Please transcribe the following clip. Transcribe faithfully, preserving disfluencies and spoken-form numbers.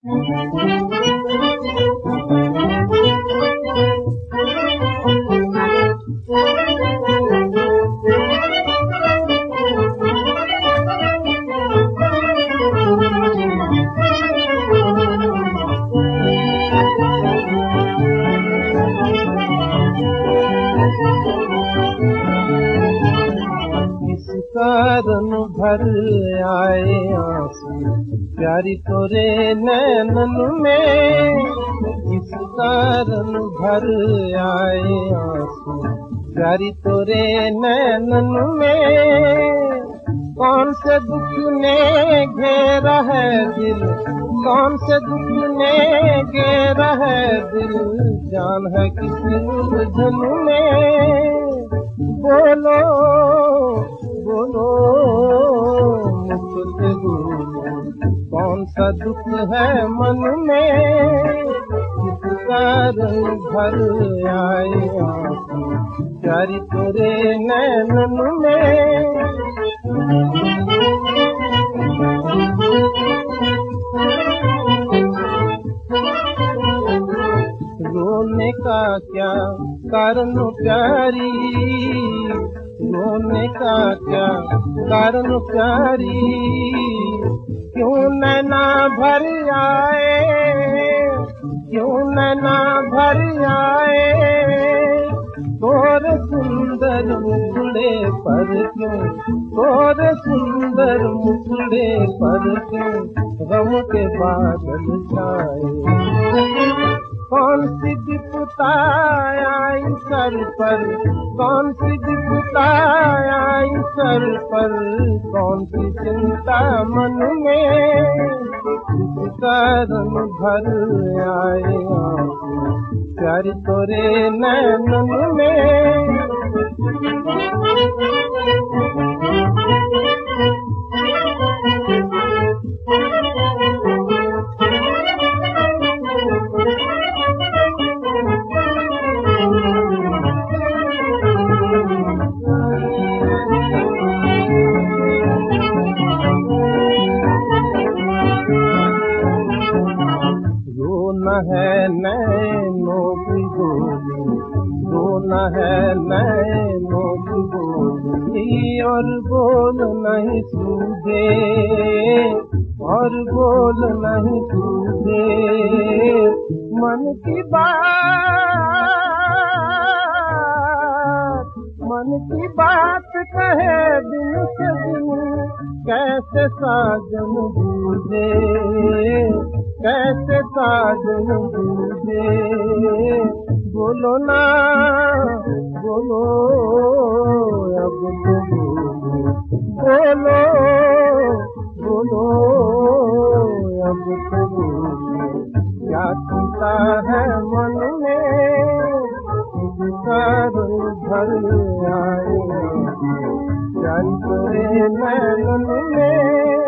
कारण भर आए आंसू प्यारी तोरे नैनन में, इस कारण भर आए आंसू प्यारी तोरे नैनन में। कौन से दुख ने घेरा है दिल, कौन से दुख ने घेरा है दिल, जान है किसी उलझन में। बोलो बोलो मुझसे बोलो, कौन सा दुख है मन में, किस कारण भर आए आंसू प्यारी तोरे नैनन में। रोने का क्या कारण प्यारी, रोने का क्या कारण प्यारी, क्यों नैना भर आए, क्यों नैना भर आए, तोरे सुंदर मुखड़े पर क्यों, तोरे सुंदर मुखड़े पर क्यों गम के बादल छाए। कौन सी विपदा आई सर पर, कौन सी विपदा आई सर पर, कौन सी चिंता मन में, किस कारण भर आए आंसू प्यारी तोरे नैनन में। रोना है नैनों की गोली, रोना है नैनों की गोली, और बोल नहीं सूझे, और बोल नहीं सूझे, मन की बात, मन की बात कहे दिन से दिन, कैसे साजन बूझे, कैसे साजन बूझे। बोलो ना बोलो अब तो बोलो, बोलो बोलो अब तो बोलो, क्या चिंता है मन में, कारण भर आए प्यारी तोरे नैनन में।